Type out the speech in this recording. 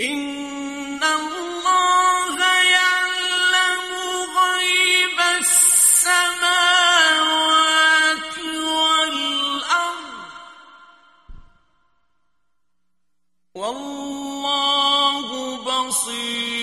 إن الله يعلم غيب السماوات والأرض والله بصير